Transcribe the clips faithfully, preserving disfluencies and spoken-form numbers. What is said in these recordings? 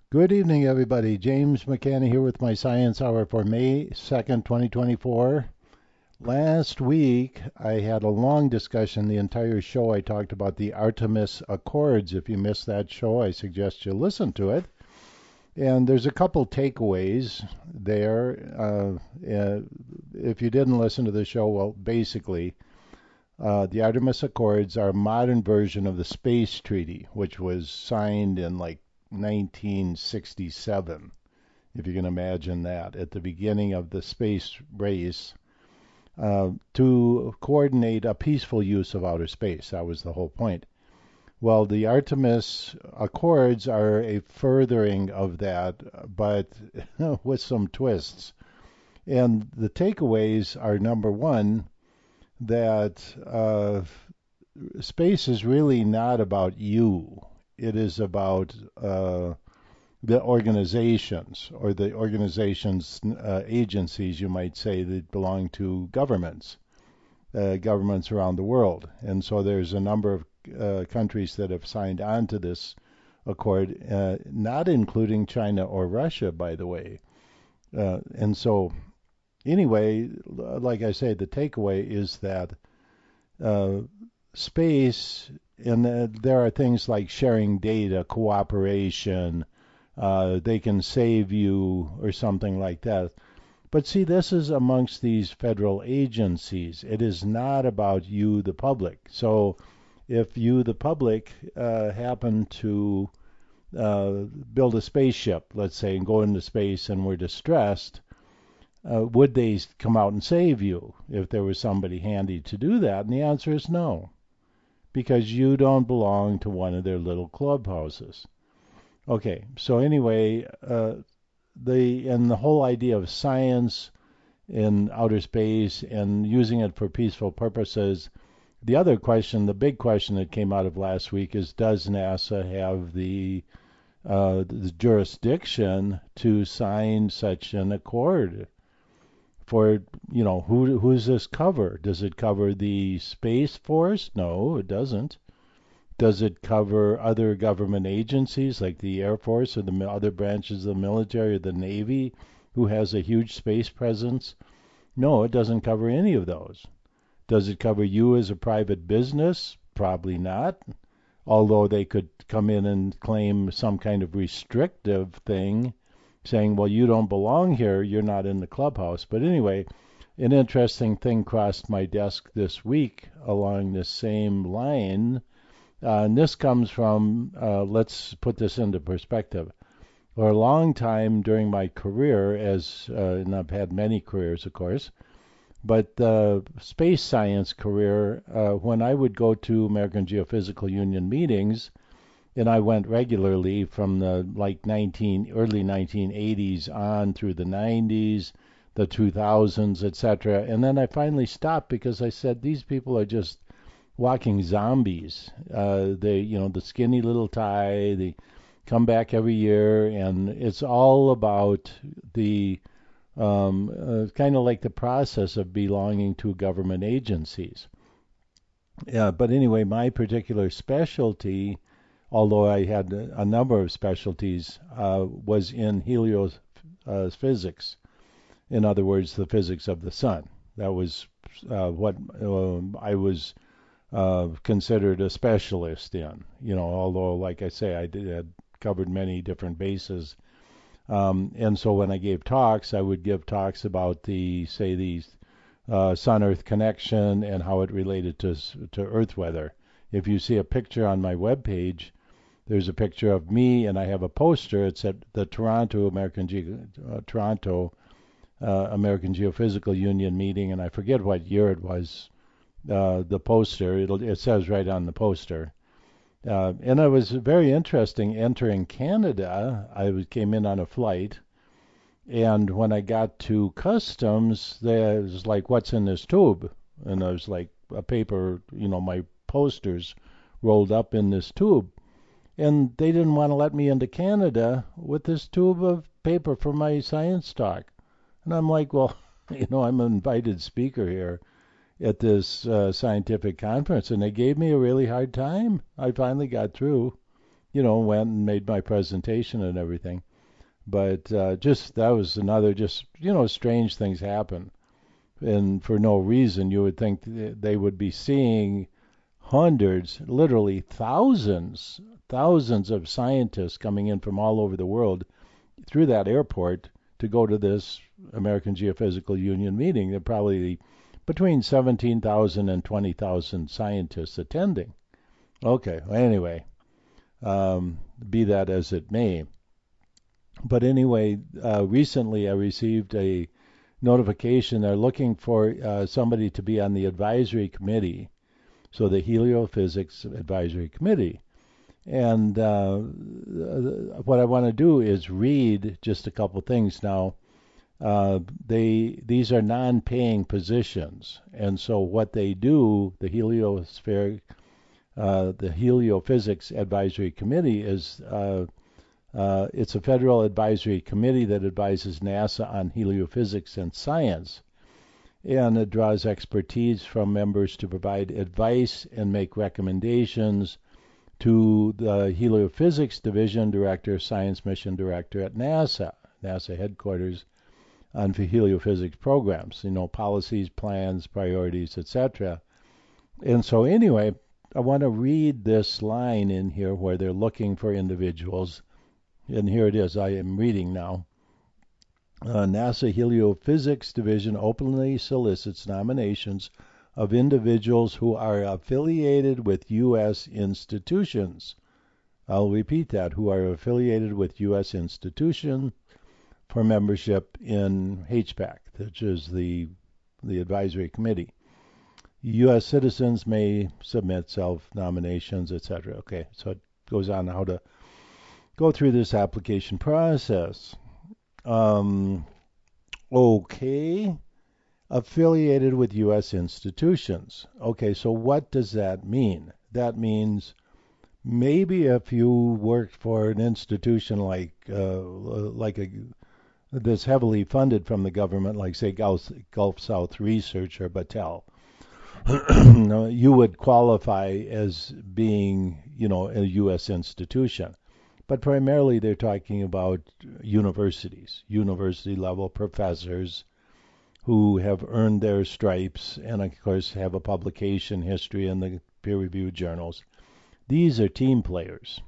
Good evening, everybody. James McCanny here with my Science Hour for May second, twenty twenty-four. Last week, I had a long discussion. The entire show, I talked about the Artemis Accords. If you missed that show, I suggest you listen to it. And there's a couple takeaways there. Uh, uh, if you didn't listen to the show, well, basically, uh, the Artemis Accords are a modern version of the Space Treaty, which was signed in like nineteen sixty-seven, if you can imagine that, at the beginning of the space race, uh, to coordinate a peaceful use of outer space. That was the whole point. Well, the Artemis Accords are a furthering of that, but with some twists. And the takeaways are number one, that uh, space is really not about you. It is about uh, the organizations, or the organizations, uh, agencies, you might say, that belong to governments, uh, governments around the world. And so there's a number of uh, countries that have signed on to this accord, uh, not including China or Russia, by the way. Uh, and so, anyway, like I say, the takeaway is that uh, space, and uh, there are things like sharing data, cooperation, uh, they can save you or something like that. But see, this is amongst these federal agencies. It is not about you, the public. So if you, the public, uh, happen to uh, build a spaceship, let's say, and go into space and we're distressed, uh, would they come out and save you if there was somebody handy to do that? And the answer is no, because you don't belong to one of their little clubhouses. Okay, so anyway, uh, the and the whole idea of science in outer space and using it for peaceful purposes. The other question, the big question that came out of last week is, does NASA have the uh, the jurisdiction to sign such an accord? For, you know, who who's this cover? Does it cover the Space Force? No, it doesn't. Does it cover other government agencies like the Air Force or the other branches of the military or the Navy, who has a huge space presence? No, it doesn't cover any of those. Does it cover you as a private business? Probably not, although they could come in and claim some kind of restrictive thing, saying, well, you don't belong here, you're not in the clubhouse. But anyway, an interesting thing crossed my desk this week along the same line. Uh, and this comes from, uh, let's put this into perspective. For a long time during my career, as uh, and I've had many careers, of course, but the uh, space science career, uh, when I would go to American Geophysical Union meetings, and I went regularly from the like nineteen early nineteen eighties on through the nineties, the two thousands, et cetera. And then I finally stopped because I said, these people are just walking zombies. Uh, they, you know, the skinny little tie, they come back every year, and it's all about the um, uh, kind of like the process of belonging to government agencies. Yeah, but anyway, my particular specialty, although I had a number of specialties, uh, was in heliophysics. In other words, the physics of the sun. That was uh, what uh, I was uh, considered a specialist in. You know, although, like I say, I did had covered many different bases. Um, and so when I gave talks, I would give talks about the, say, the uh, Sun-Earth connection and how it related to to Earth weather. If you see a picture on my webpage, there's a picture of me, and I have a poster. It's at the Toronto American Ge- uh, Toronto uh, American Geophysical Union meeting, and I forget what year it was. Uh, the poster, it'll, it says right on the poster. Uh, and it was very interesting entering Canada. I was, came in on a flight, and when I got to customs, there was like, what's in this tube? And there was like a paper, you know, my posters rolled up in this tube. And they didn't want to let me into Canada with this tube of paper for my science talk. And I'm like, well, you know, I'm an invited speaker here at this uh, scientific conference, and they gave me a really hard time. I finally got through. you know, went and made my presentation and everything. But uh, just that was another just, you know, strange things happen. And for no reason, you would think they would be seeing hundreds, literally thousands, thousands of scientists coming in from all over the world through that airport to go to this American Geophysical Union meeting. There are probably between seventeen thousand and twenty thousand scientists attending. Okay, well, anyway, um, be that as it may. But anyway, uh, recently I received a notification they're looking for uh, somebody to be on the advisory committee, so the Heliophysics Advisory Committee. And uh, what I want to do is read just a couple things now. Uh, they these are non-paying positions, and so what they do, the Heliosphere, uh, the Heliophysics Advisory Committee is uh, uh, it's a federal advisory committee that advises NASA on heliophysics and science, and it draws expertise from members to provide advice and make recommendations to the Heliophysics Division Director, Science Mission Director at NASA, NASA headquarters, on heliophysics programs, you know, policies, plans, priorities, et cetera. And so anyway, I want to read this line in here where they're looking for individuals. And here it is. I am reading now. Uh, NASA Heliophysics Division openly solicits nominations of individuals who are affiliated with U S institutions. I'll repeat that, who are affiliated with U S institutions for membership in H PAC, which is the the advisory committee. U S citizens may submit self-nominations, et cetera. Okay, so it goes on how to go through this application process. Um, okay, affiliated with U S institutions. Okay, so what does that mean? That means maybe if you worked for an institution like uh, like a that's heavily funded from the government, like say Gulf, Gulf South Research or Battelle, you would qualify as being, you know, a U S institution. But primarily they're talking about universities, university level professors who have earned their stripes and of course have a publication history in the peer-reviewed journals. These are team players.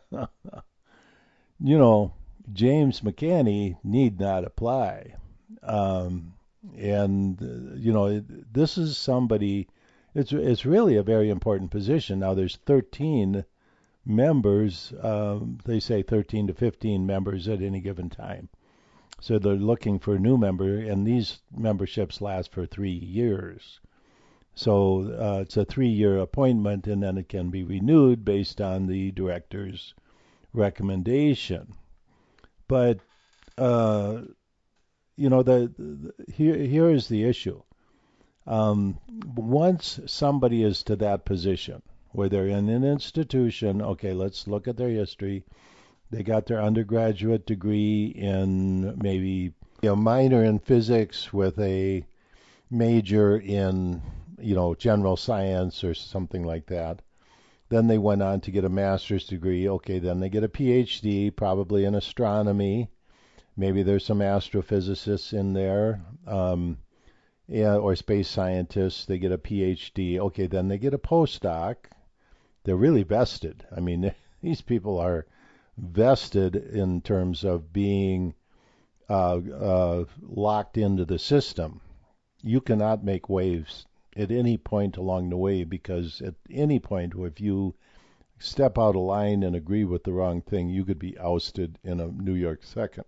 You know, James McCanney need not apply. Um, and, uh, you know, this is somebody, it's, it's really a very important position. Now, there's thirteen members, um, they say thirteen to fifteen members at any given time. So they're looking for a new member, and these memberships last for three years. So uh, it's a three-year appointment, and then it can be renewed based on the director's recommendation. But uh, you know, the, the here here is the issue. Um, once somebody is to that position, where they're in an institution, okay, let's look at their history. They got their undergraduate degree in maybe a minor in physics with a major in, you know, general science or something like that. Then they went on to get a master's degree. Okay, then they get a P H D, probably in astronomy. Maybe there's some astrophysicists in there, um, yeah, or space scientists. They get a P H D. Okay, then they get a postdoc. They're really vested. I mean, these people are vested in terms of being uh, uh, locked into the system. You cannot make waves at any point along the way, because at any point, if you step out of line and agree with the wrong thing, you could be ousted in a New York second.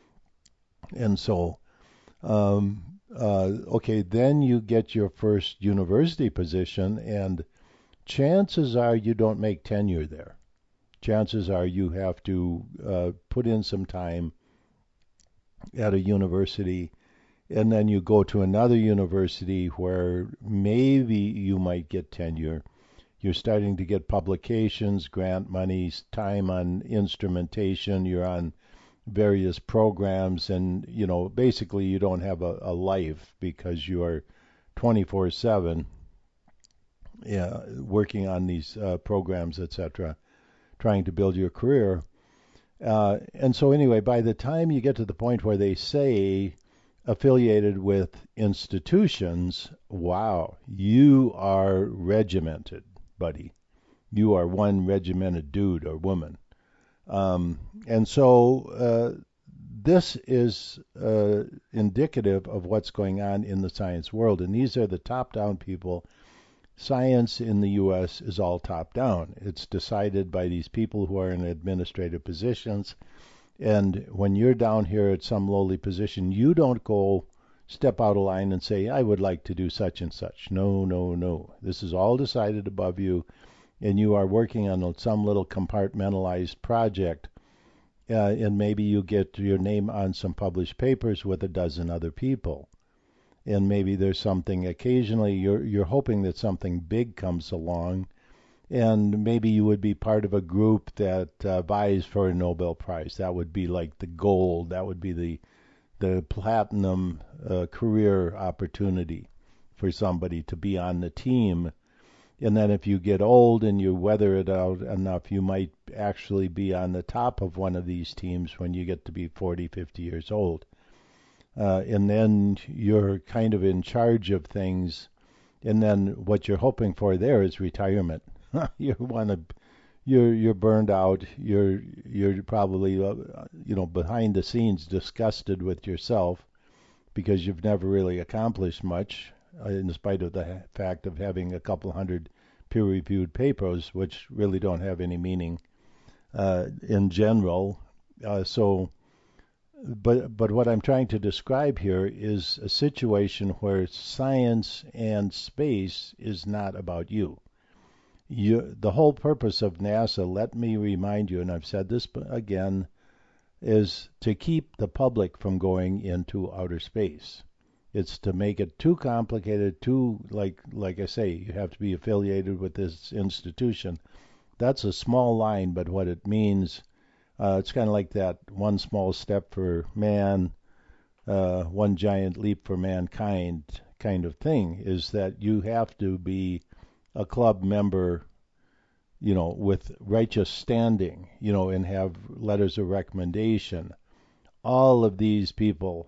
And so, um, uh, okay, then you get your first university position, and chances are you don't make tenure there. Chances are you have to uh, put in some time at a university, and then you go to another university where maybe you might get tenure. You're starting to get publications, grant monies, time on instrumentation. You're on various programs, and you know, basically you don't have a, a life because you are twenty-four seven, yeah, working on these uh, programs, et cetera, trying to build your career. Uh, and so anyway, by the time you get to the point where they say affiliated with institutions, wow, you are regimented, buddy. You are one regimented dude or woman. Um, and so uh, this is uh, indicative of what's going on in the science world. And these are the top-down people. Science in the U S is all top-down. It's decided by these people who are in administrative positions. And when you're down here at some lowly position, you don't go step out of line and say, I would like to do such and such. No, no, no. This is all decided above you, and you are working on some little compartmentalized project, uh, and maybe you get your name on some published papers with a dozen other people. And maybe there's something occasionally, you're, you're hoping that something big comes along, and maybe you would be part of a group that uh, vies for a Nobel Prize. That would be like the gold. That would be the the platinum uh, career opportunity for somebody to be on the team. And then if you get old and you weather it out enough, you might actually be on the top of one of these teams when you get to be forty, fifty years old. Uh, and then you're kind of in charge of things. And then what you're hoping for there is retirement. you want to, you're you're burned out. You're you're probably uh, you know behind the scenes disgusted with yourself because you've never really accomplished much, uh, in spite of the ha- fact of having a couple hundred peer-reviewed papers, which really don't have any meaning uh, in general. Uh, so, but but what I'm trying to describe here is a situation where science and space is not about you. You, the whole purpose of NASA, let me remind you, and I've said this again, is to keep the public from going into outer space. It's to make it too complicated, too, like like I say, you have to be affiliated with this institution. That's a small line, but what it means, uh, it's kind of like that one small step for man, uh, one giant leap for mankind kind of thing, is that you have to be a club member, you know, with righteous standing, you know, and have letters of recommendation. All of these people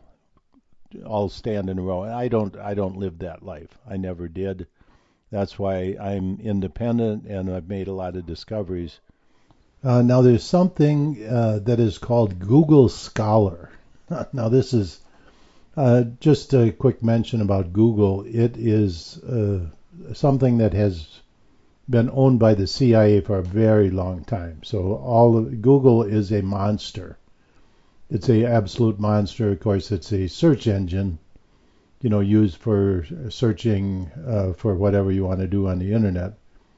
all stand in a row. And I don't I don't live that life. I never did. That's why I'm independent, and I've made a lot of discoveries. Uh, now there's something uh, that is called Google Scholar. Now this is uh, just a quick mention about Google. It is uh, something that has been owned by the C I A for a very long time. So all of, Google is a monster. It's a absolute monster. Of course, it's a search engine, you know, used for searching uh, for whatever you want to do on the internet.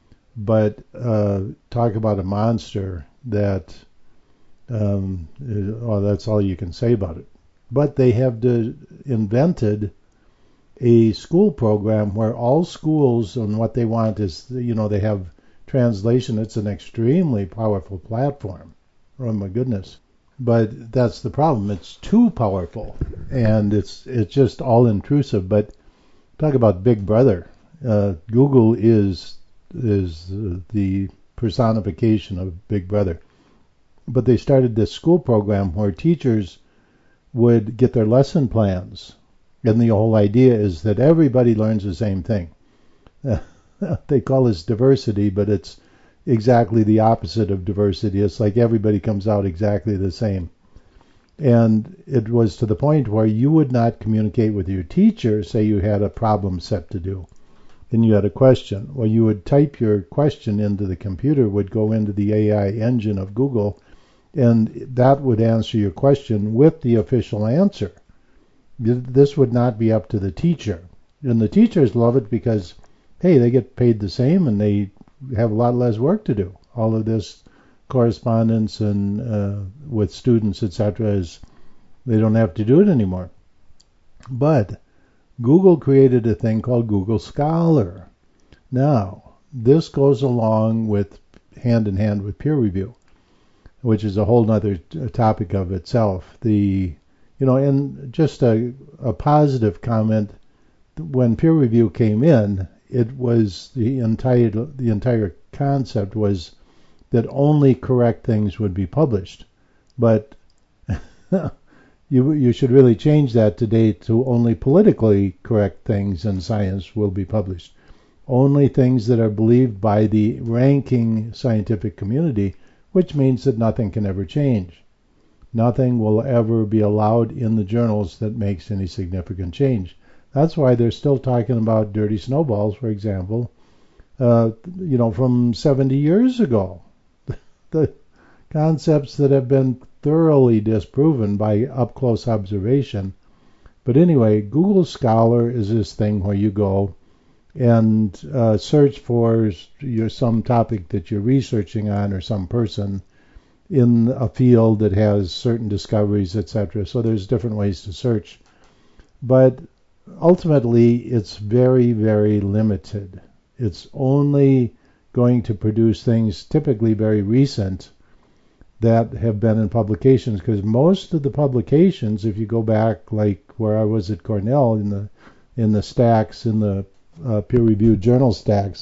But uh, talk about a monster that, um, well, that's all you can say about it. But they have de- invented a school program where all schools, and what they want is, you know, they have translation. It's an extremely powerful platform. Oh my goodness. But that's the problem. It's too powerful, and it's it's just all intrusive. But talk about Big Brother. Uh, Google is is uh, the personification of Big Brother. But they started this school program where teachers would get their lesson plans. And the whole idea is that everybody learns the same thing. Uh, they call this diversity, but it's exactly the opposite of diversity. It's like everybody comes out exactly the same. And it was to the point where you would not communicate with your teacher, say you had a problem set to do, and you had a question. Well, you would type your question into the computer, would go into the A I engine of Google, and that would answer your question with the official answer. This would not be up to the teacher. And the teachers love it because, hey, they get paid the same and they have a lot less work to do. All of this correspondence and uh, with students, et cetera, is they don't have to do it anymore. But Google created a thing called Google Scholar. Now, this goes along with hand in hand with peer review, which is a whole other topic of itself. The You know, and just a, a positive comment, when peer review came in, it was the entire the entire concept was that only correct things would be published. But you you should really change that today to only politically correct things in science will be published. Only things that are believed by the ranking scientific community, which means that nothing can ever change. Nothing will ever be allowed in the journals that makes any significant change. That's why they're still talking about dirty snowballs, for example, uh, you know, from seventy years ago. The concepts that have been thoroughly disproven by up-close observation. But anyway, Google Scholar is this thing where you go and uh, search for your, some topic that you're researching on or some person in a field that has certain discoveries, et cetera. So there's different ways to search. But ultimately, it's very, very limited. It's only going to produce things typically very recent that have been in publications, because most of the publications, if you go back like where I was at Cornell in the in the stacks, in the uh, peer-reviewed journal stacks,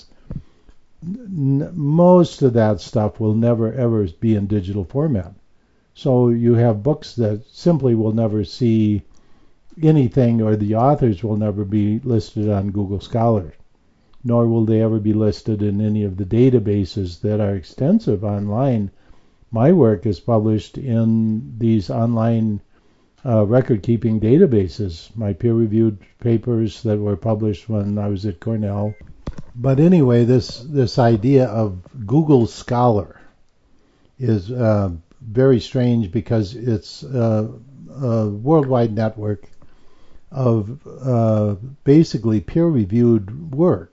n- most of that stuff will never ever be in digital format. So you have books that simply will never see anything, or the authors will never be listed on Google Scholar, nor will they ever be listed in any of the databases that are extensive online. My work is published in these online uh, record-keeping databases, my peer-reviewed papers that were published when I was at Cornell. But anyway, this, this idea of Google Scholar is uh, very strange, because it's uh, a worldwide network of uh, basically peer-reviewed work.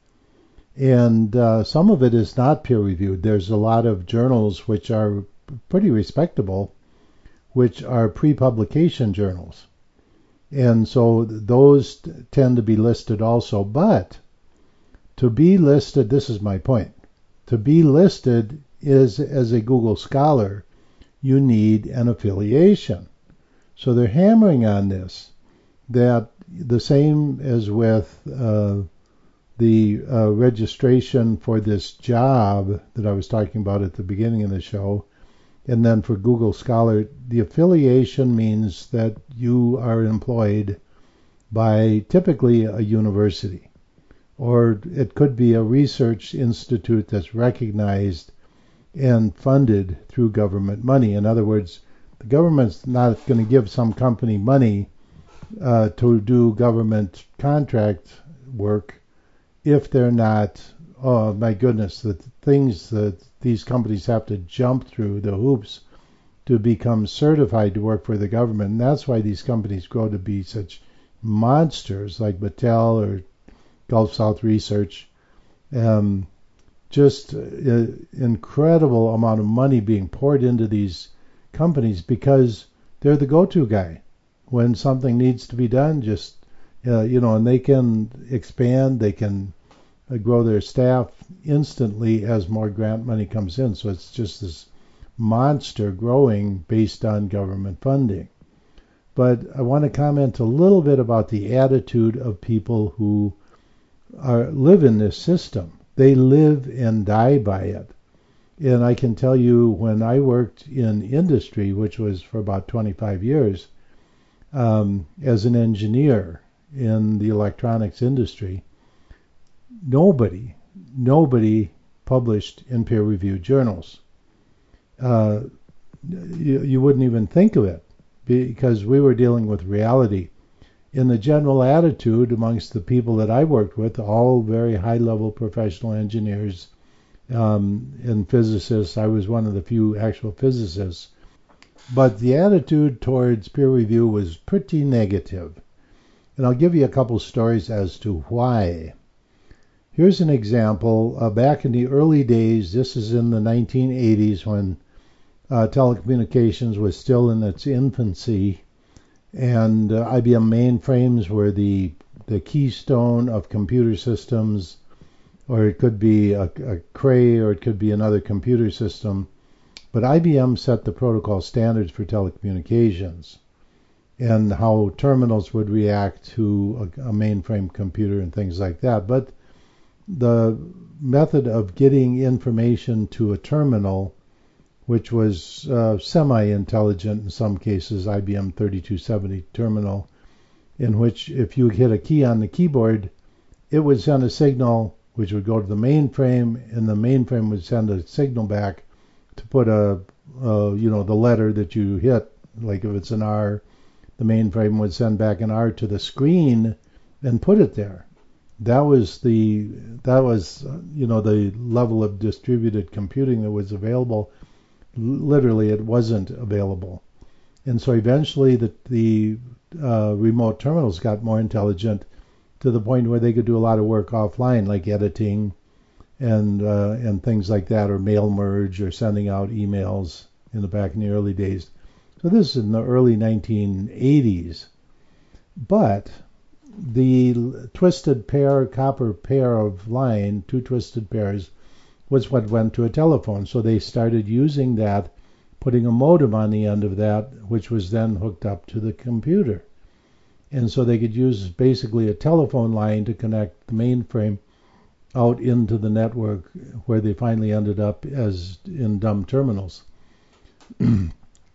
And uh, some of it is not peer-reviewed. There's a lot of journals which are pretty respectable, which are pre-publication journals. And so those t- tend to be listed also. But to be listed, this is my point, to be listed is as a Google Scholar, you need an affiliation. So they're hammering on this, that the same as with uh, the uh, registration for this job that I was talking about at the beginning of the show, and then for Google Scholar, the affiliation means that you are employed by typically a university, or it could be a research institute that's recognized and funded through government money. In other words, the government's not going to give some company money uh, to do government contract work if they're not, oh my goodness, the things that these companies have to jump through, the hoops, to become certified to work for the government. And that's why these companies grow to be such monsters like Battelle or Gulf South Research. Um, just an incredible amount of money being poured into these companies because they're the go-to guy. When something needs to be done, just Uh, you know, and they can expand, they can uh, grow their staff instantly as more grant money comes in. So it's just this monster growing based on government funding. But I want to comment a little bit about the attitude of people who are live in this system. They live and die by it. And I can tell you, when I worked in industry, which was for about twenty-five years, um, as an engineer in the electronics industry, nobody, nobody published in peer-reviewed journals. Uh, you, you wouldn't even think of it, because we were dealing with reality. In the general attitude amongst the people that I worked with, all very high-level professional engineers um, and physicists, I was one of the few actual physicists, but the attitude towards peer review was pretty negative. And I'll give you a couple stories as to why. Here's an example. Uh, back in the early days, this is in the nineteen eighties, when uh, telecommunications was still in its infancy, and uh, I B M mainframes were the the keystone of computer systems, or it could be a, a Cray, or it could be another computer system. But I B M set the protocol standards for telecommunications and how terminals would react to a, a mainframe computer and things like that. But the method of getting information to a terminal, which was uh, semi-intelligent in some cases, I B M thirty-two seventy terminal, in which if you hit a key on the keyboard, it would send a signal which would go to the mainframe, and the mainframe would send a signal back to put a, uh, you know, the letter that you hit, like if it's an R, the mainframe would send back an R to the screen and put it there. That was the, that was, uh, you know, the level of distributed computing that was available. Literally, it wasn't available. And so eventually the, the uh, remote terminals got more intelligent to the point where they could do a lot of work offline, like editing and uh, and things like that, or mail merge, or sending out emails in the back in the early days. So this is in the early nineteen eighties. But the twisted pair, copper pair of line, two twisted pairs, was what went to a telephone. So they started using that, putting a modem on the end of that, which was then hooked up to the computer. And so they could use basically a telephone line to connect the mainframe out into the network, where they finally ended up as in dumb terminals. uh,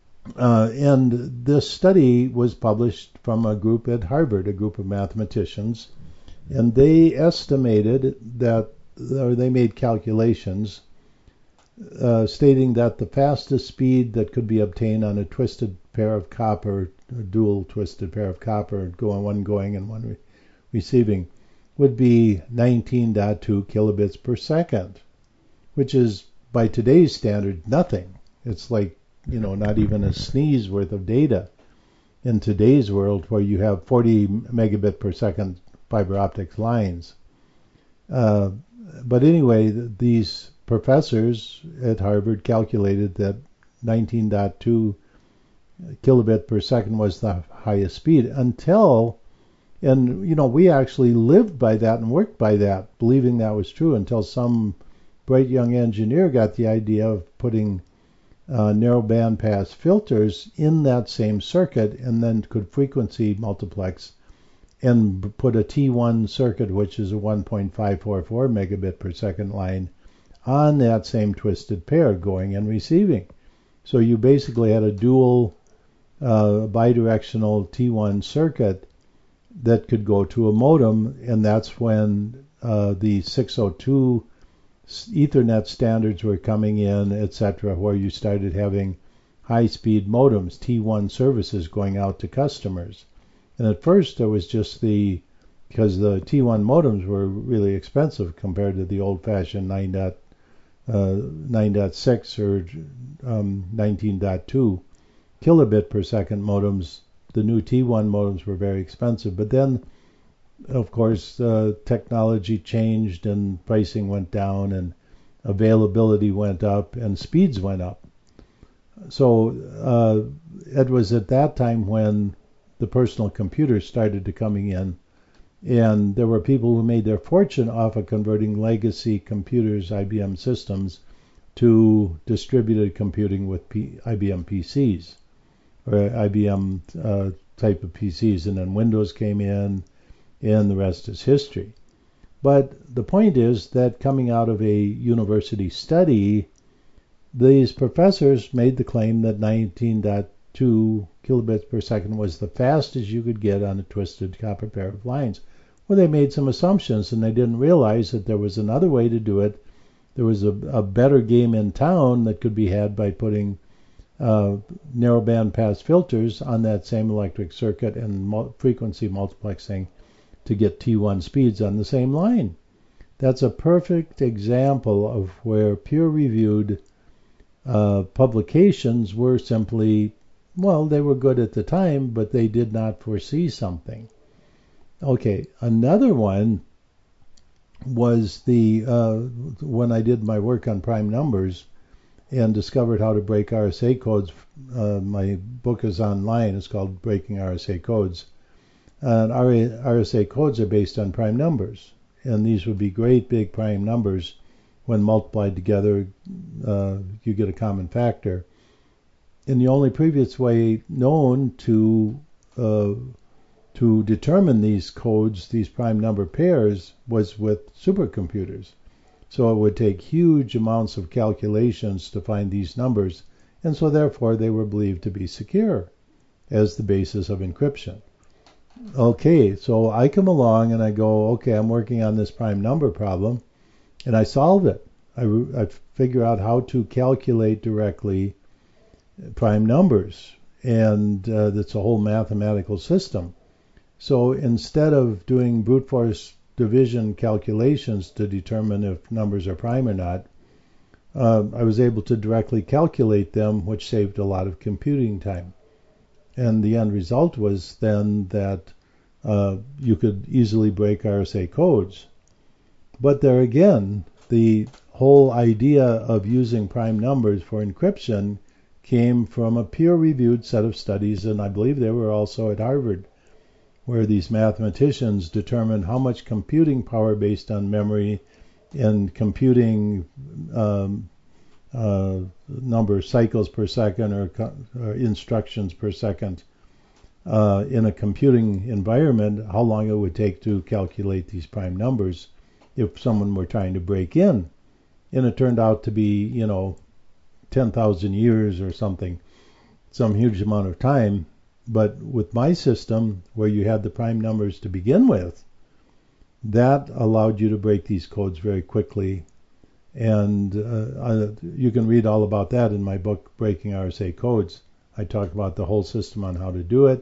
and this study was published from a group at Harvard, a group of mathematicians, and they estimated that, or they made calculations uh, stating that the fastest speed that could be obtained on a twisted pair of copper, a dual twisted pair of copper, going one going and one re- receiving, would be nineteen point two kilobits per second, which is by today's standard nothing. It's like, you know, not even a sneeze worth of data in today's world, where you have forty megabit per second fiber optics lines. Uh, but anyway, these professors at Harvard calculated that nineteen point two kilobit per second was the highest speed until, and you know, we actually lived by that and worked by that, believing that was true, until some bright young engineer got the idea of putting uh, narrow bandpass filters in that same circuit, and then could frequency multiplex and put a T one circuit, which is a one point five four four megabit per second line, on that same twisted pair going and receiving. So you basically had a dual uh, bidirectional T one circuit that could go to a modem, and that's when uh, the six oh two Ethernet standards were coming in, et cetera, where you started having high-speed modems, T one services going out to customers. And at first there was just the, because the T one modems were really expensive compared to the old-fashioned nine point six or um, nineteen point two kilobit per second modems. The new T one modems were very expensive. But then, of course, uh, technology changed and pricing went down and availability went up and speeds went up. So uh, it was at that time when the personal computers started to coming in, and there were people who made their fortune off of converting legacy computers, I B M systems, to distributed computing with P- I B M P Cs, or I B M uh, type of P Cs, and then Windows came in, and the rest is history. But the point is that coming out of a university study, these professors made the claim that nineteen point two kilobits per second was the fastest you could get on a twisted copper pair of lines. Well, they made some assumptions, and they didn't realize that there was another way to do it. There was a, a better game in town that could be had by putting uh, narrow band pass filters on that same electric circuit and mul- frequency multiplexing to get T one speeds on the same line. That's a perfect example of where peer-reviewed uh, publications were simply, well, they were good at the time, but they did not foresee something. Okay, another one was the uh, when I did my work on prime numbers and discovered how to break R S A codes. Uh, my book is online. It's called Breaking R S A Codes. And R S A codes are based on prime numbers, and these would be great big prime numbers. When multiplied together, uh, you get a common factor. And the only previous way known to uh, to determine these codes, these prime number pairs, was with supercomputers. So it would take huge amounts of calculations to find these numbers, and so therefore they were believed to be secure as the basis of encryption. Okay, so I come along and I go, okay, I'm working on this prime number problem, and I solve it. I, I figure out how to calculate directly prime numbers, and uh, that's a whole mathematical system. So instead of doing brute force division calculations to determine if numbers are prime or not, uh, I was able to directly calculate them, which saved a lot of computing time. And the end result was then that uh, you could easily break R S A codes. But there again, the whole idea of using prime numbers for encryption came from a peer-reviewed set of studies, and I believe they were also at Harvard, where these mathematicians determined how much computing power based on memory and computing um, uh, number of cycles per second or, or instructions per second uh, in a computing environment, how long it would take to calculate these prime numbers if someone were trying to break in. And it turned out to be, you know, ten thousand years or something, some huge amount of time. But with my system, where you had the prime numbers to begin with, that allowed you to break these codes very quickly. And uh, I, you can read all about that in my book, Breaking R S A Codes. I talk about the whole system on how to do it,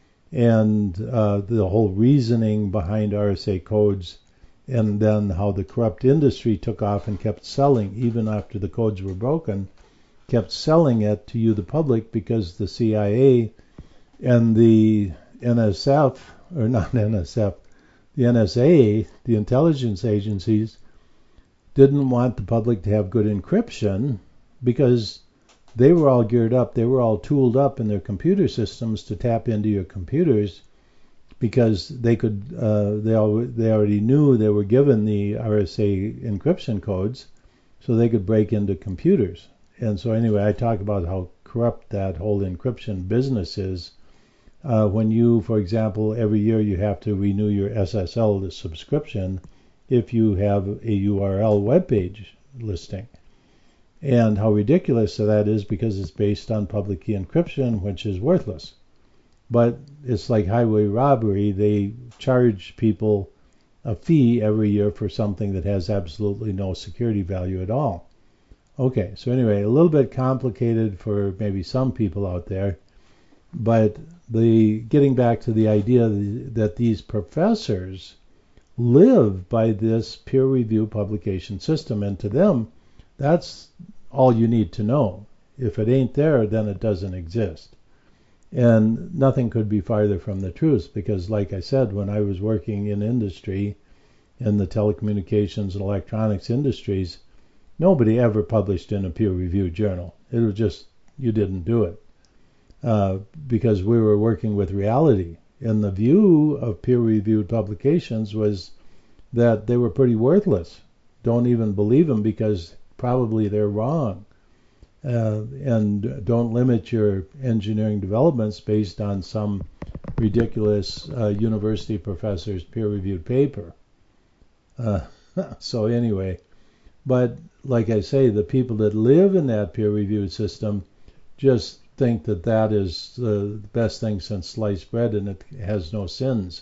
and uh, the whole reasoning behind R S A codes, and then how the corrupt industry took off and kept selling, even after the codes were broken, kept selling it to you, the public, because the C I A and the N S F, or not N S F, the N S A, the intelligence agencies, didn't want the public to have good encryption because they were all geared up, they were all tooled up in their computer systems to tap into your computers, because they could, uh, they, al- they already knew they were given the R S A encryption codes, so they could break into computers. And so anyway, I talk about how corrupt that whole encryption business is. Uh, when you, for example, every year you have to renew your S S L, the subscription, if you have a U R L web page listing. And how ridiculous that is, because it's based on public key encryption, which is worthless. But it's like highway robbery. They charge people a fee every year for something that has absolutely no security value at all. Okay, so anyway, a little bit complicated for maybe some people out there, but the getting back to the idea that these professors live by this peer review publication system, and to them, that's all you need to know. If it ain't there, then it doesn't exist. And nothing could be farther from the truth, because like I said, when I was working in industry, in the telecommunications and electronics industries, nobody ever published in a peer-reviewed journal. It was just, you didn't do it. Uh, because we were working with reality. And the view of peer-reviewed publications was that they were pretty worthless. Don't even believe them, because probably they're wrong. Uh, and don't limit your engineering developments based on some ridiculous uh, university professor's peer-reviewed paper. Uh, so anyway, but like I say, the people that live in that peer-reviewed system just think that that is the best thing since sliced bread, and it has no sins.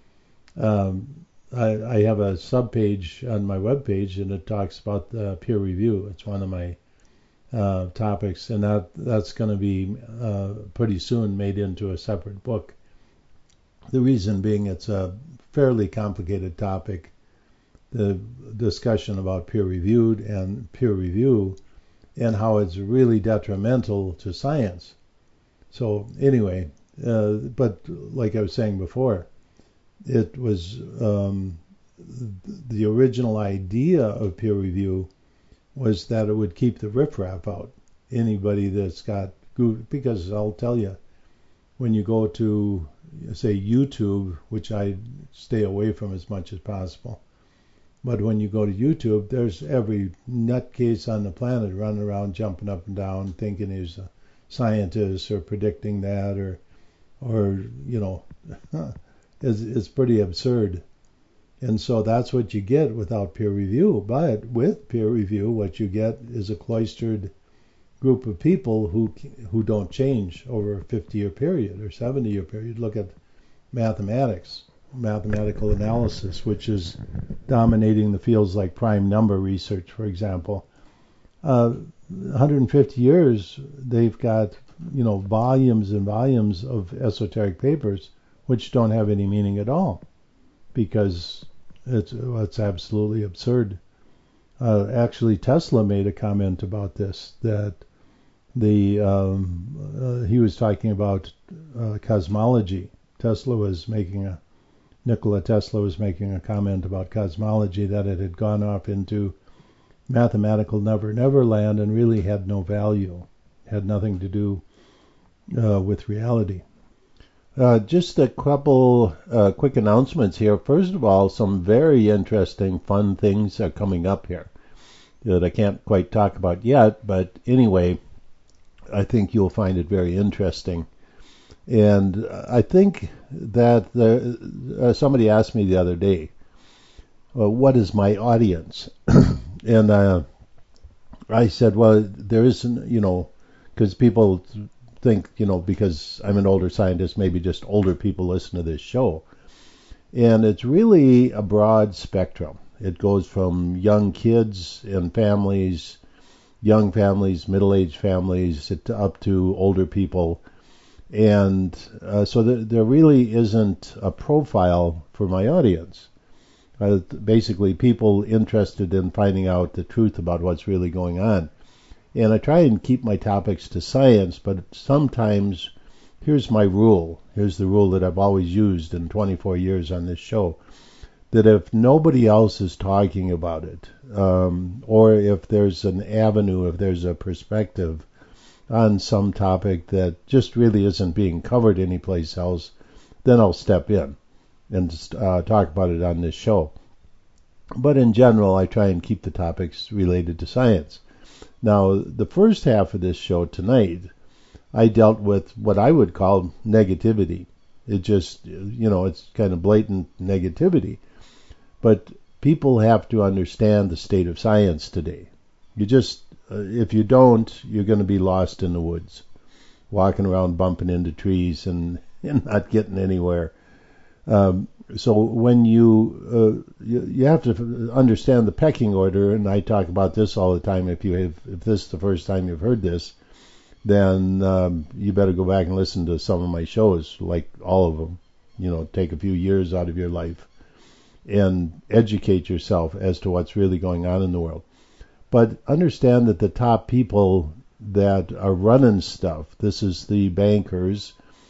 Um, I, I have a subpage on my webpage, and it talks about uh, peer review. It's one of my uh, topics, and that that's going to be uh, pretty soon made into a separate book. The reason being, it's a fairly complicated topic. The discussion about peer reviewed and peer review, and how it's really detrimental to science. So anyway, uh, but like I was saying before, it was um, the original idea of peer review was that it would keep the riffraff out. Anybody that's got, because I'll tell you, when you go to, say, YouTube, which I stay away from as much as possible, but when you go to YouTube, there's every nutcase on the planet running around, jumping up and down, thinking he's a scientist or predicting that, or, or you know, is is pretty absurd. And so that's what you get without peer review. But with peer review, what you get is a cloistered group of people who who don't change over a fifty-year period or seventy-year period. Look at mathematics, mathematical analysis, which is dominating the fields like prime number research, for example. Uh, one hundred fifty years, they've got, you know, volumes and volumes of esoteric papers which don't have any meaning at all, because it's it's absolutely absurd. Uh, actually, Tesla made a comment about this, that the um, uh, he was talking about uh, cosmology. Tesla was making a Nikola Tesla was making a comment about cosmology, that it had gone off into mathematical never never land and really had no value, had nothing to do uh, with reality. Uh, just a couple uh, quick announcements here. First of all, some very interesting, fun things are coming up here that I can't quite talk about yet, but anyway, I think you'll find it very interesting. And I think that the, uh, somebody asked me the other day, well, what is my audience? and uh, I said, well, there isn't, you know, because people think, you know, because I'm an older scientist, maybe just older people listen to this show. And it's really a broad spectrum. It goes from young kids and families, young families, middle-aged families, up to older people. And uh, so th- there really isn't a profile for my audience. Uh, basically, people interested in finding out the truth about what's really going on. And I try and keep my topics to science, but sometimes, here's my rule. Here's the rule that I've always used in twenty-four years on this show, that if nobody else is talking about it, um, or if there's an avenue, if there's a perspective on some topic that just really isn't being covered anyplace else, then I'll step in and uh, talk about it on this show. But in general, I try and keep the topics related to science. Now, the first half of this show tonight, I dealt with what I would call negativity. It just, you know, it's kind of blatant negativity. But people have to understand the state of science today. You just, uh, if you don't, you're going to be lost in the woods, walking around bumping into trees and, and not getting anywhere. Um, so when you, uh, you you have to understand the pecking order, and I talk about this all the time. If you have, if this is the first time you've heard this, then um, you better go back and listen to some of my shows, like all of them. You know, take a few years out of your life and educate yourself as to what's really going on in the world. But understand that the top people that are running stuff, this is the bankers,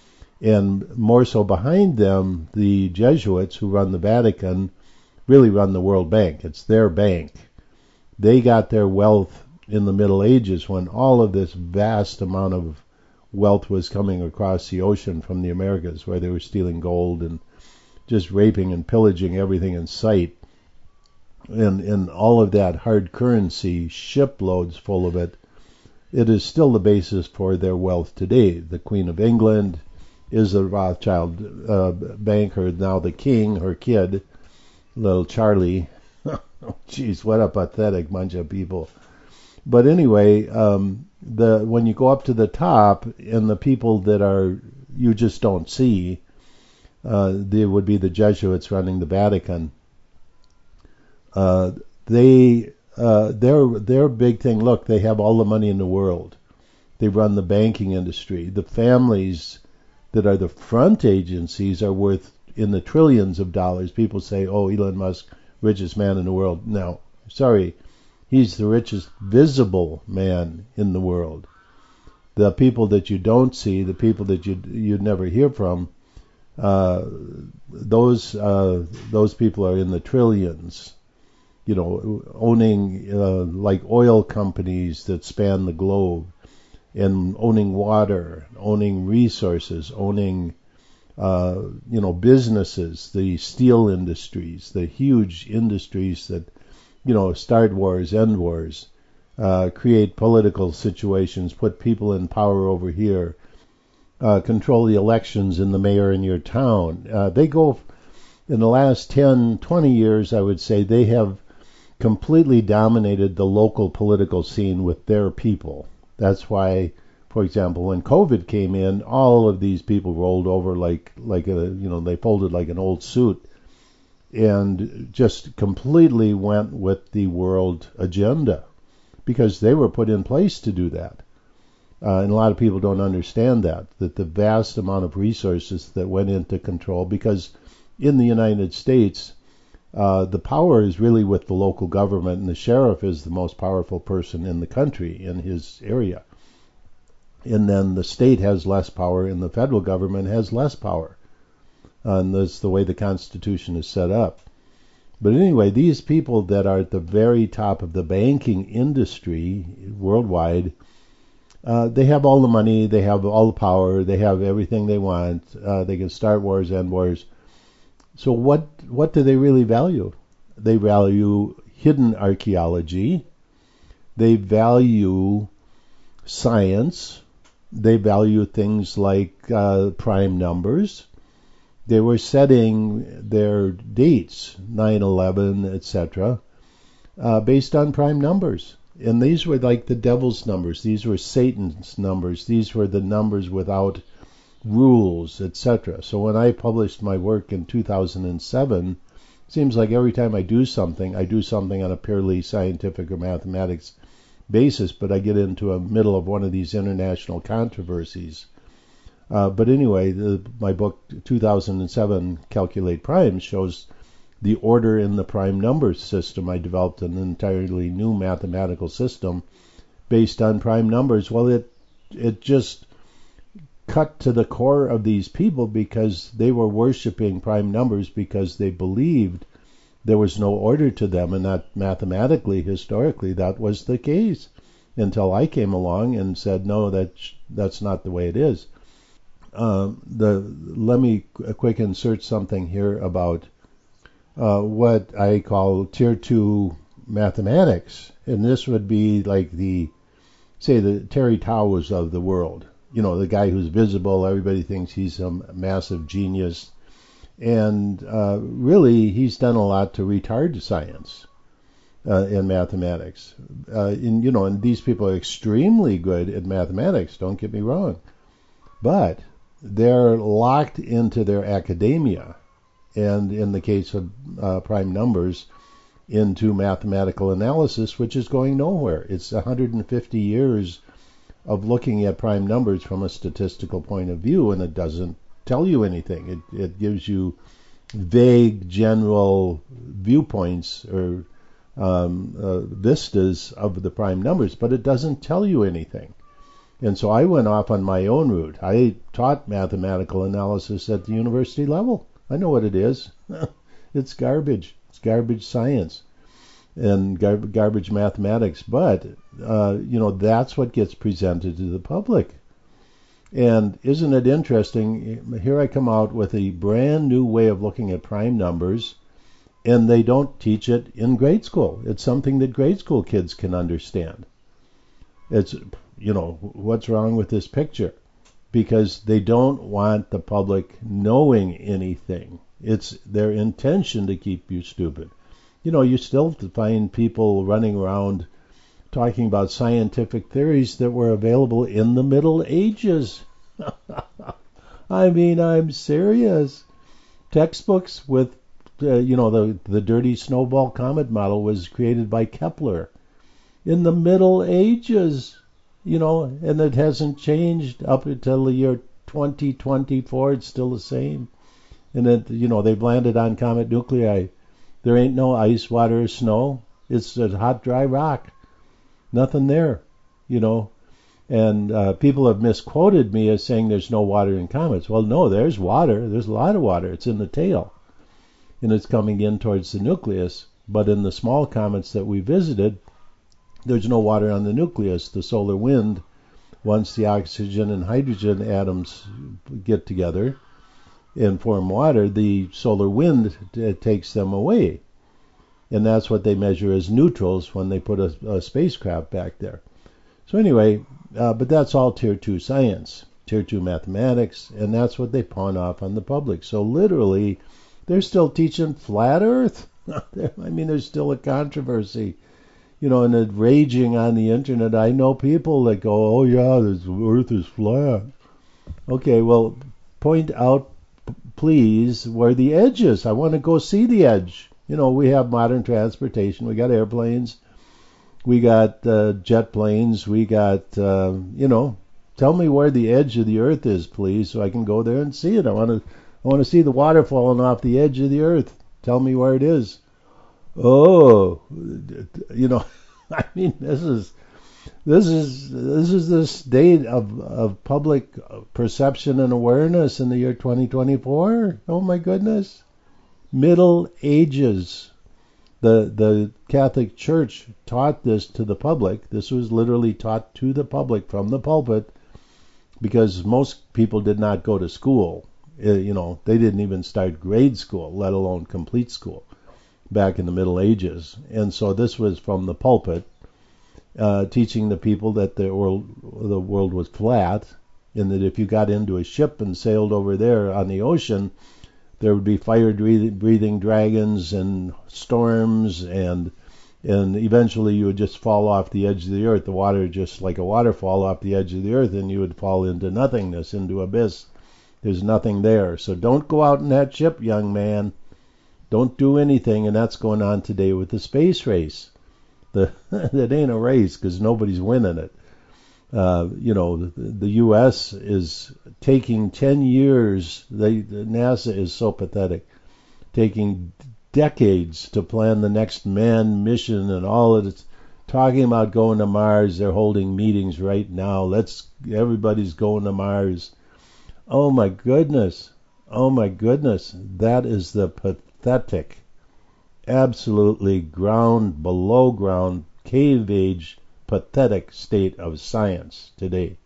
and more so behind them, the Jesuits who run the Vatican really run the World Bank. It's their bank. They got their wealth in the Middle Ages when all of this vast amount of wealth was coming across the ocean from the Americas, where they were stealing gold and just raping and pillaging everything in sight. And, and all of that hard currency, shiploads full of it, it is still the basis for their wealth today. The Queen of England is a Rothschild uh, banker, now the king, her kid, little Charlie. Jeez, what a pathetic bunch of people. But anyway, um, the when you go up to the top, and the people that are you just don't see, uh, they would be the Jesuits running the Vatican. Uh, they uh, their their big thing. Look, they have all the money in the world. They run the banking industry. The families that are the front agencies are worth in the trillions of dollars. People say, "Oh, Elon Musk, richest man in the world." No, sorry, he's the richest visible man in the world. The people that you don't see, the people that you you'd never hear from, uh, those uh, those people are in the trillions. You know, owning uh, like oil companies that span the globe, and owning water, owning resources, owning uh, you know businesses, the steel industries, the huge industries that you know start wars, end wars, uh, create political situations, put people in power over here. uh, control the elections in the mayor in your town. Uh, they go, in the last ten, twenty years, I would say, they have completely dominated the local political scene with their people. That's why, for example, when COVID came in, all of these people rolled over like like a you know they folded like an old suit and just completely went with the world agenda because they were put in place to do that. Uh, and a lot of people don't understand that that the vast amount of resources that went into control, because in the United States, Uh, the power is really with the local government, and the sheriff is the most powerful person in the country in his area. And then the state has less power, and the federal government has less power. Uh, and that's the way the Constitution is set up. But anyway, these people that are at the very top of the banking industry worldwide, uh, they have all the money, they have all the power, they have everything they want. Uh, they can start wars, end wars. So what what do they really value? They value hidden archaeology. They value science. They value things like uh, prime numbers. They were setting their dates, nine eleven, et cetera, uh, based on prime numbers. And these were like the devil's numbers. These were Satan's numbers. These were the numbers without rules, et cetera. So when I published my work in two thousand seven, it seems like every time I do something, I do something on a purely scientific or mathematics basis, but I get into a middle of one of these international controversies. Uh, but anyway, the, my book two thousand seven, Calculate Primes, shows the order in the prime number system. I developed an entirely new mathematical system based on prime numbers. Well, it it just cut to the core of these people because they were worshiping prime numbers because they believed there was no order to them, and that mathematically, historically, that was the case until I came along and said, no, that's, that's not the way it is. Uh, the, let me a quick insert something here about uh, what I call tier two mathematics, and this would be like the, say, the Terry Taos of the world. You know, the guy who's visible, everybody thinks he's a massive genius. And uh, really, he's done a lot to retard science uh, in mathematics. Uh, and, you know, and these people are extremely good at mathematics, don't get me wrong. But they're locked into their academia, and in the case of uh, prime numbers, into mathematical analysis, which is going nowhere. It's one hundred fifty years of looking at prime numbers from a statistical point of view, and it doesn't tell you anything. It, it gives you vague general viewpoints or um, uh, vistas of the prime numbers, but it doesn't tell you anything. And so I went off on my own route. I taught mathematical analysis at the university level. I know what it is. It's garbage. It's garbage science and gar- garbage mathematics, but uh, you know, that's what gets presented to the public. And isn't it interesting? Here I come out with a brand new way of looking at prime numbers, and they don't teach it in grade school. It's something that grade school kids can understand. It's, you know, what's wrong with this picture? Because they don't want the public knowing anything. It's their intention to keep you stupid. You know, you still find people running around talking about scientific theories that were available in the Middle Ages. I mean, I'm serious. Textbooks with, uh, you know, the, the dirty snowball comet model was created by Kepler in the Middle Ages, you know, and it hasn't changed up until the year twenty twenty-four. It's still the same. And it, you know, they've landed on comet nuclei. There ain't no ice, water, or snow. It's a hot, dry rock. Nothing there, you know. And uh, people have misquoted me as saying there's no water in comets. Well, no, there's water. There's a lot of water. It's in the tail. And it's coming in towards the nucleus. But in the small comets that we visited, there's no water on the nucleus. The solar wind, once the oxygen and hydrogen atoms get together and form water, the solar wind t- takes them away. And that's what they measure as neutrals when they put a, a spacecraft back there. So anyway, uh, but that's all tier two science. tier two mathematics, and that's what they pawn off on the public. So literally, they're still teaching flat Earth. I mean, there's still a controversy, you know, and it raging on the internet. I know people that go, "Oh yeah, this Earth is flat." Okay, well, point out, please, where the edge is. I want to go see the edge. You know, we have modern transportation. We got airplanes. We got uh, jet planes. We got, uh, you know, tell me where the edge of the Earth is, please, so I can go there and see it. I want to, I want to see the water falling off the edge of the Earth. Tell me where it is. Oh, you know, I mean, this is, this is, this is the state of of public perception and awareness in the year twenty twenty-four. Oh my goodness, Middle Ages. The the Catholic Church taught this to the public. This was literally taught to the public from the pulpit, because most people did not go to school. Uh, you know, they didn't even start grade school, let alone complete school, back in the Middle Ages. And so this was from the pulpit, uh, teaching the people that the world the world was flat, and that if you got into a ship and sailed over there on the ocean, there would be fire-breathing dragons and storms, and and eventually you would just fall off the edge of the earth. The water just like a waterfall off the edge of the earth, and you would fall into nothingness, into abyss. There's nothing there. So don't go out in that ship, young man. Don't do anything, and that's going on today with the space race. The it ain't a race because nobody's winning it. Uh, you know, the, the U S is taking ten years. They, the NASA is so pathetic, taking decades to plan the next manned mission and all of it. Talking about going to Mars. They're holding meetings right now. Let's everybody's going to Mars. Oh my goodness. Oh my goodness. That is the pathetic, absolutely ground below ground, cave age, pathetic state of science today.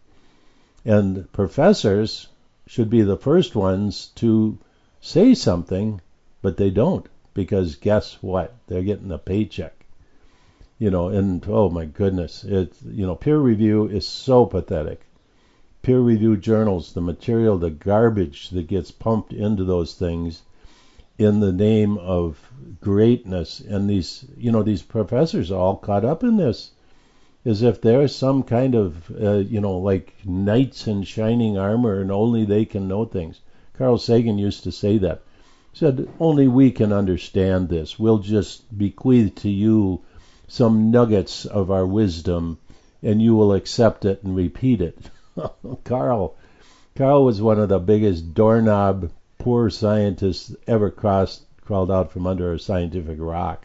And professors should be the first ones to say something, but they don't, because guess what? They're getting a paycheck. You know, and oh my goodness, it you know, peer review is so pathetic. Peer reviewed journals, the material, the garbage that gets pumped into those things in the name of greatness, and these you know these professors are all caught up in this, as if they're some kind of, uh, you know, like knights in shining armor, and only they can know things. Carl Sagan used to say that. He said, only we can understand this. We'll just bequeath to you some nuggets of our wisdom, and you will accept it and repeat it. Carl, Carl was one of the biggest doorknob, poor scientists ever crossed, crawled out from under a scientific rock.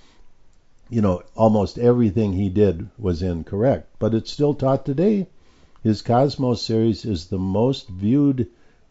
You know, almost everything he did was incorrect, but it's still taught today. His Cosmos series is the most viewed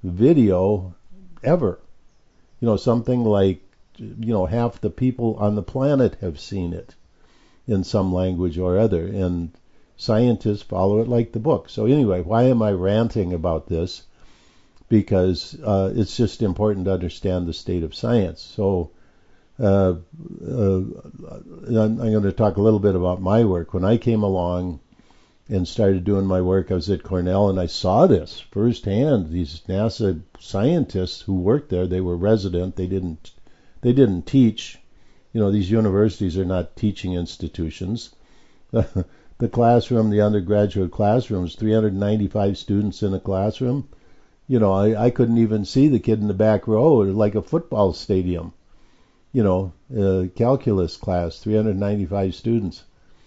video ever. You know, something like, you know, half the people on the planet have seen it in some language or other, and scientists follow it like the book. So anyway, why am I ranting about this? Because uh, it's just important to understand the state of science. So Uh, uh, I'm going to talk a little bit about my work. When I came along and started doing my work, I was at Cornell, and I saw this firsthand. These NASA scientists who worked there, they were resident. They didn't, they didn't teach. You know, these universities are not teaching institutions. The classroom, the undergraduate classrooms, three hundred ninety-five students in a classroom. You know, I, I couldn't even see the kid in the back row, like a football stadium. You know, uh, calculus class, three hundred ninety-five students.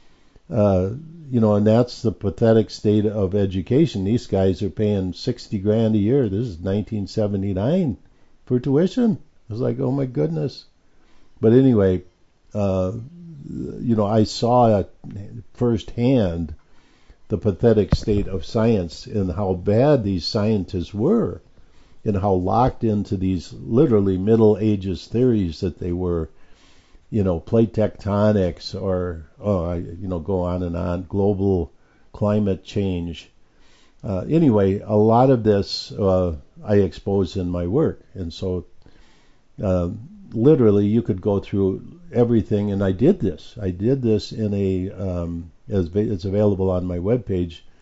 Uh, you know, and that's the pathetic state of education. These guys are paying sixty grand a year. This is nineteen seventy-nine for tuition. I was like, oh my goodness. But anyway, uh, you know, I saw it firsthand, the pathetic state of science and how bad these scientists were, and how locked into these literally Middle Ages theories that they were, you know, plate tectonics, or, oh, you know, go on and on, global climate change. Uh, anyway, a lot of this uh, I expose in my work. And so uh, literally you could go through everything, and I did this. I did this in a, um, as it's available on my webpage,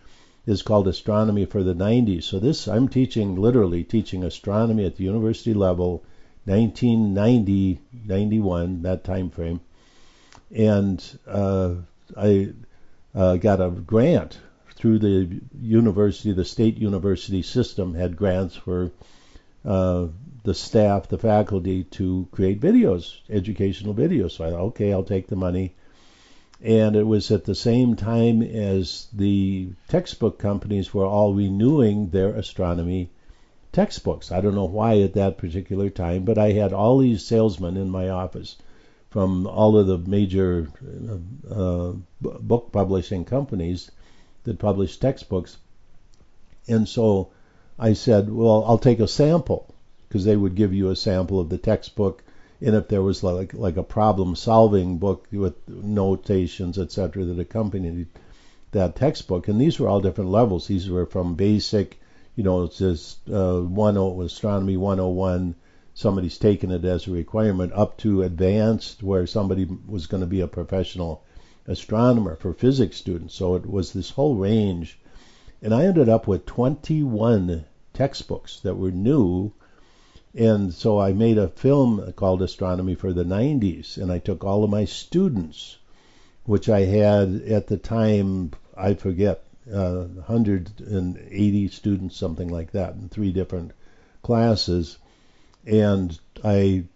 is called Astronomy for the nineties. So this, I'm teaching, literally teaching astronomy at the university level, nineteen ninety, ninety-one, that time frame. And uh, I uh, got a grant through the university, the state university system had grants for uh, the staff, the faculty to create videos, educational videos. So I thought, okay, I'll take the money. And it was at the same time as the textbook companies were all renewing their astronomy textbooks. I don't know why at that particular time, but I had all these salesmen in my office from all of the major uh, book publishing companies that publish textbooks. And so I said, well, I'll take a sample, because they would give you a sample of the textbook, and if there was like like a problem-solving book with notations, et cetera, that accompanied that textbook. And these were all different levels. These were from basic, you know, it's just uh, one oh astronomy one oh one. Somebody's taken it as a requirement, up to advanced, where somebody was going to be a professional astronomer for physics students. So it was this whole range. And I ended up with twenty-one textbooks that were new. And so I made a film called Astronomy for the nineties, and I took all of my students, which I had at the time, I forget, uh, one hundred eighty students, something like that, in three different classes. And I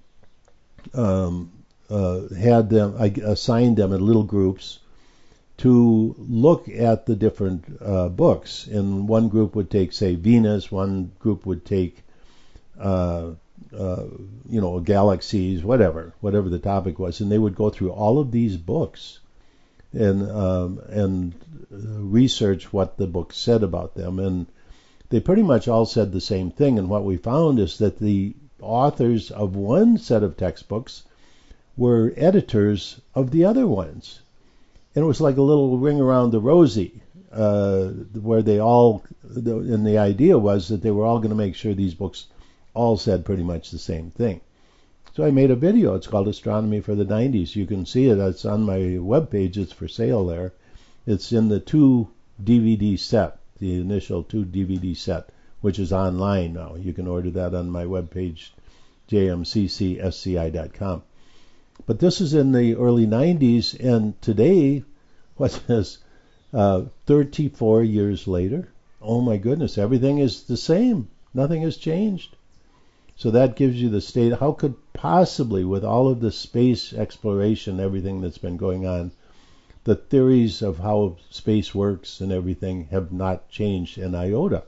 um, uh, had them, I assigned them in little groups to look at the different uh, books. And one group would take, say, Venus, one group would take Uh, uh, you know, galaxies, whatever, whatever the topic was, and they would go through all of these books and um, and research what the books said about them, and they pretty much all said the same thing. And what we found is that the authors of one set of textbooks were editors of the other ones, and it was like a little ring around the rosy, uh, where they all, and the idea was that they were all going to make sure these books all said pretty much the same thing. So I made a video. It's called Astronomy for the nineties. You can see it. It's on my webpage. It's for sale there. It's in the two D V D set, the initial two D V D set, which is online now. You can order that on my webpage, j m c c s c i dot com. But this is in the early nineties, and today, what is uh, thirty-four years later? Oh my goodness, everything is the same. Nothing has changed. So that gives you the state. How could possibly, with all of the space exploration, everything that's been going on, the theories of how space works and everything have not changed an iota?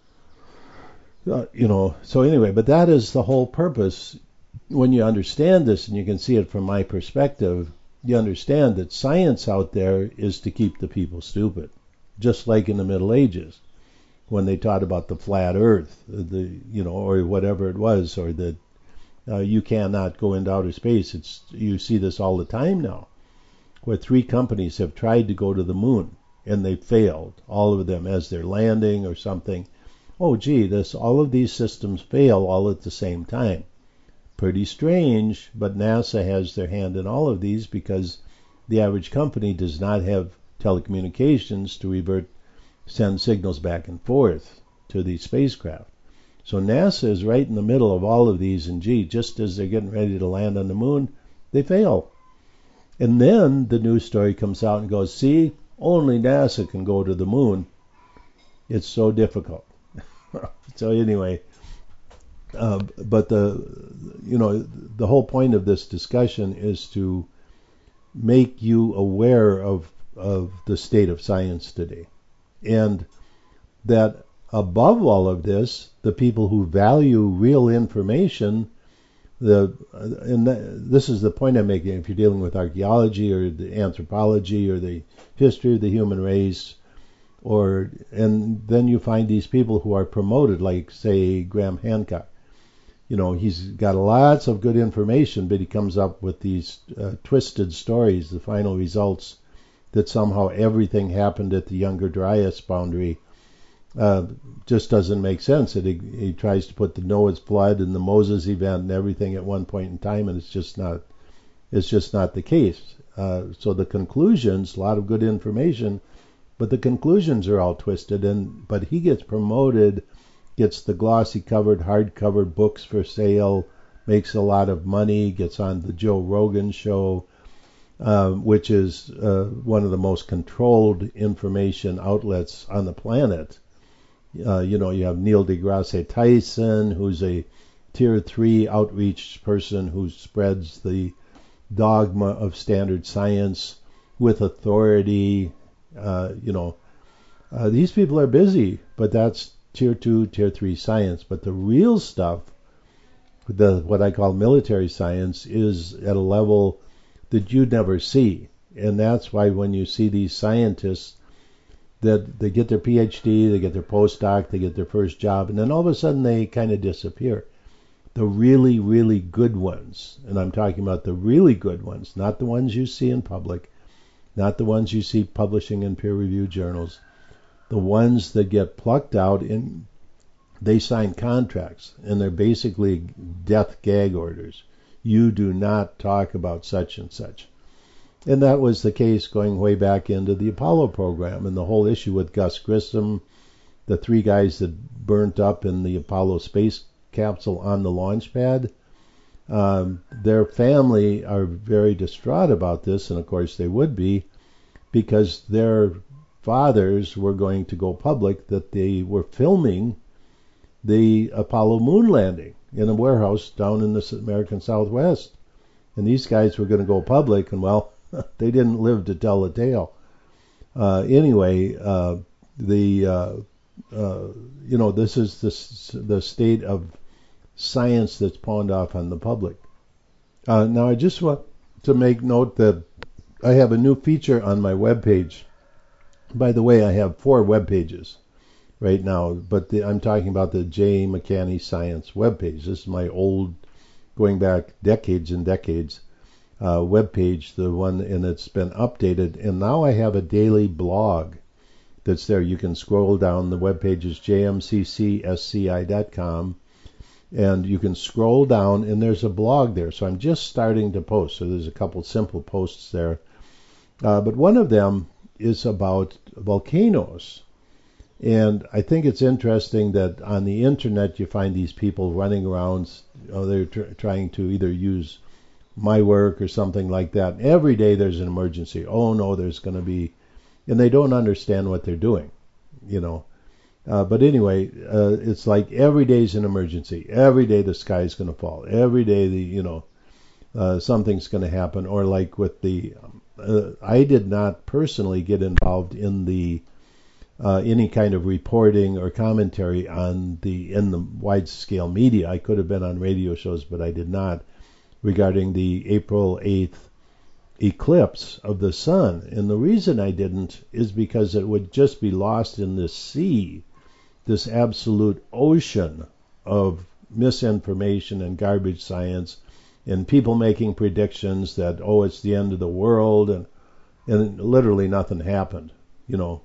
Uh, you know, so anyway, but that is the whole purpose. When you understand this, and you can see it from my perspective, you understand that science out there is to keep the people stupid, just like in the Middle Ages, when they taught about the flat Earth, the you know, or whatever it was, or that uh, you cannot go into outer space. It's you see this all the time now, where three companies have tried to go to the moon and they failed, all of them, as they're landing or something. Oh, gee, this all of these systems fail all at the same time. Pretty strange, but NASA has their hand in all of these because the average company does not have telecommunications to revert send signals back and forth to the spacecraft. So NASA is right in the middle of all of these, and gee, just as they're getting ready to land on the moon, they fail. And then the news story comes out and goes, see, only NASA can go to the moon. It's so difficult. So anyway, uh, but the you know the whole point of this discussion is to make you aware of of the state of science today. And that above all of this, the people who value real information, the and this is the point I'm making, if you're dealing with archaeology or the anthropology or the history of the human race, or and then you find these people who are promoted, like, say, Graham Hancock. You know, he's got lots of good information, but he comes up with these uh, twisted stories, the final results, that somehow everything happened at the Younger Dryas boundary. Uh, just doesn't make sense. That he, he tries to put the Noah's flood and the Moses event and everything at one point in time, and it's just not. It's just not the case. Uh, so the conclusions, a lot of good information, but the conclusions are all twisted. And but he gets promoted, gets the glossy covered, hard-covered books for sale, makes a lot of money, gets on the Joe Rogan show, uh, which is uh, one of the most controlled information outlets on the planet. Uh, you know, you have Neil deGrasse Tyson, who's a tier three outreach person who spreads the dogma of standard science with authority. Uh, you know, uh, these people are busy, but that's tier two, tier three science. But the real stuff, the what I call military science, is at a level that you'd never see. And that's why when you see these scientists that they get their P H D, they get their postdoc, they get their first job, and then all of a sudden they kind of disappear. The really, really good ones, and I'm talking about the really good ones, not the ones you see in public, not the ones you see publishing in peer-reviewed journals, the ones that get plucked out and they sign contracts, and they're basically death gag orders. You do not talk about such and such. And that was the case going way back into the Apollo program, and the whole issue with Gus Grissom, the three guys that burnt up in the Apollo space capsule on the launch pad. Um, their family are very distraught about this, and of course they would be, because their fathers were going to go public that they were filming the Apollo moon landing in a warehouse down in the American Southwest. And these guys were going to go public, and well, they didn't live to tell the tale. Uh, anyway, uh, the uh, uh, you know this is the the state of science that's pawned off on the public. Uh, now, I just want to make note that I have a new feature on my webpage. By the way, I have four web pages right now, but the, I'm talking about the J. McCanney Science webpage. This is my old, going back decades and decades, uh, web page, the one, and it's been updated. And now I have a daily blog that's there. You can scroll down. The web page is j m c c s c i dot com. And you can scroll down, and there's a blog there. So I'm just starting to post. So there's a couple simple posts there. Uh, but one of them is about volcanoes. And I think it's interesting that on the internet you find these people running around. Oh, they're tr- trying to either use my work or something like that. Every day there's an emergency. Oh, no, there's going to be... And they don't understand what they're doing, you know. Uh, but anyway, uh, it's like every day's an emergency. Every day the sky's going to fall. Every day the you know uh, something's going to happen. Or like with the, uh, I did not personally get involved in the uh, any kind of reporting or commentary on the in the wide scale media. I could have been on radio shows, but I did not, regarding the April eighth eclipse of the sun. And the reason I didn't is because it would just be lost in this sea, this absolute ocean of misinformation and garbage science, and people making predictions that, oh, it's the end of the world, and and literally nothing happened, you know.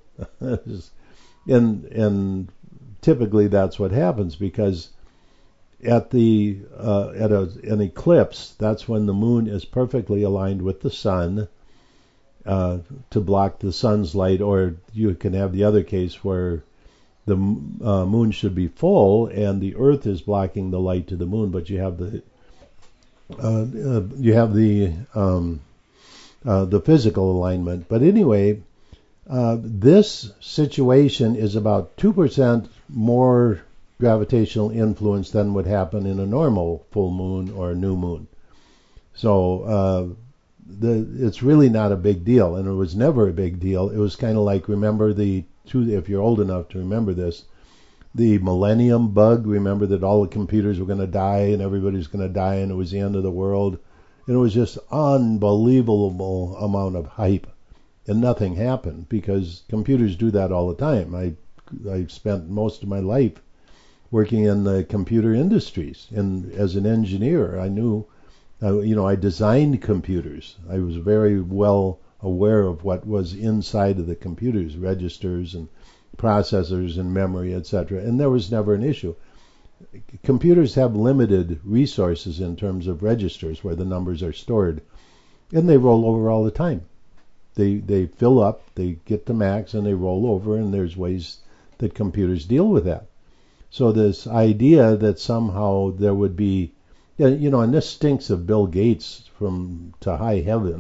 and and typically that's what happens, because at the uh, at a, an eclipse, that's when the moon is perfectly aligned with the sun uh, to block the sun's light. Or you can have the other case where the uh, moon should be full and the Earth is blocking the light to the moon, but you have the uh, uh, you have the um, uh, the physical alignment. But anyway, uh, this situation is about two percent more gravitational influence than would happen in a normal full moon or a new moon. So uh, the, it's really not a big deal, and it was never a big deal. It was kind of like, remember the two, if you're old enough to remember this, the millennium bug. Remember that all the computers were going to die and everybody's going to die and it was the end of the world. And it was just unbelievable amount of hype, and nothing happened, because computers do that all the time. I I spent most of my life working in the computer industries, and as an engineer, I knew, uh, you know, I designed computers. I was very well aware of what was inside of the computers, registers and processors and memory, et cetera. And there was never an issue. Computers have limited resources in terms of registers where the numbers are stored, and they roll over all the time. they they fill up, they get to max, and they roll over, and there's ways that computers deal with that. So this idea that somehow there would be, you know, and this stinks of Bill Gates from to high heaven.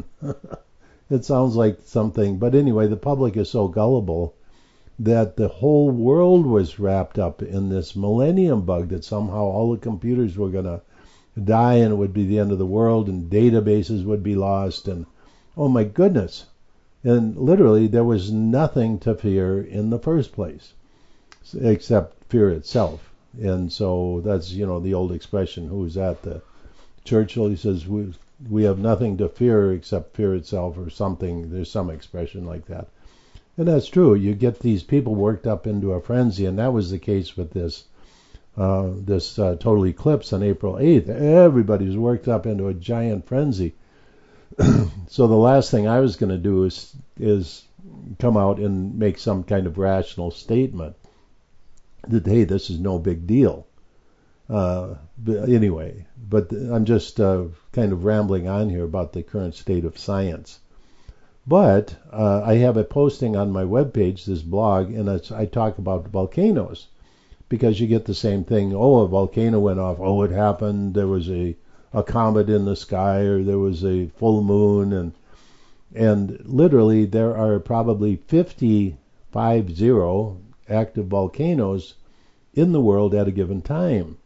It sounds like something, but anyway, the public is so gullible that the whole world was wrapped up in this millennium bug, that somehow all the computers were going to die and it would be the end of the world and databases would be lost, and oh my goodness. And literally there was nothing to fear in the first place except fear itself. And so that's, you know, the old expression, who's that? The Churchill, he says, we, we have nothing to fear except fear itself, or something. There's some expression like that. And that's true. You get these people worked up into a frenzy, and that was the case with this uh, this uh, total eclipse on April eighth. Everybody was worked up into a giant frenzy. So the last thing I was going to do is is come out and make some kind of rational statement that, hey, this is no big deal. Uh, but anyway, but I'm just uh, kind of rambling on here about the current state of science. But uh, I have a posting on my webpage, this blog, and it's, I talk about volcanoes, because you get the same thing. Oh, a volcano went off. Oh, it happened. There was a, a comet in the sky, or there was a full moon, and and literally there are probably fifty, five zero active volcanoes in the world at a given time,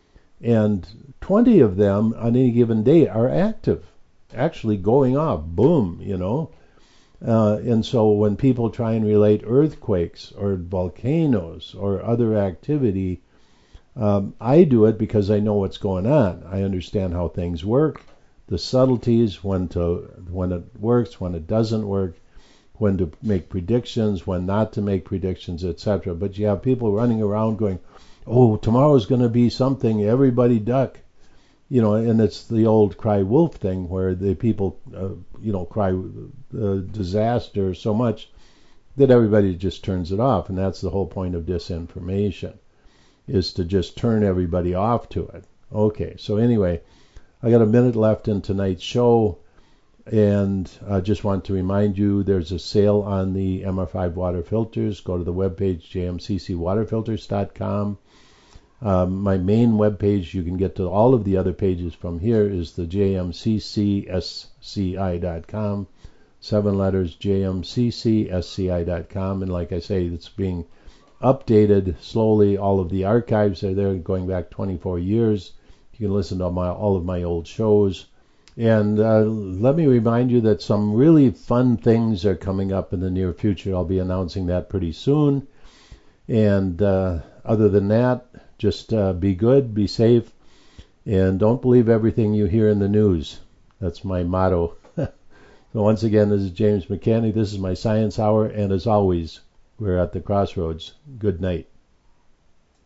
and twenty of them on any given day are active, actually going off. Boom, you know. Uh, and so when people try and relate earthquakes or volcanoes or other activity, um, I do it because I know what's going on. I understand how things work, the subtleties, when to when it works, when it doesn't work, when to make predictions, when not to make predictions, et cetera. But you have people running around going, "Oh, tomorrow's going to be something. Everybody duck." You know, and it's the old cry wolf thing, where the people, uh, you know, cry uh, disaster so much that everybody just turns it off. And that's the whole point of disinformation, is to just turn everybody off to it. Okay, so anyway, I got a minute left in tonight's show, and I just want to remind you there's a sale on the M R five water filters. Go to the webpage, j m c c water filters dot com. Um, my main webpage, you can get to all of the other pages from here, is the j m c c s c i dot com. Seven letters, j m c c s c i dot com. And like I say, it's being updated slowly. All of the archives are there, going back twenty-four years. You can listen to my, all of my old shows. And uh, let me remind you that some really fun things are coming up in the near future. I'll be announcing that pretty soon. And uh, other than that, just uh, be good, be safe, and don't believe everything you hear in the news. That's my motto. So once again, this is James McCanny. This is my Science Hour, and as always, we're at the crossroads. Good night.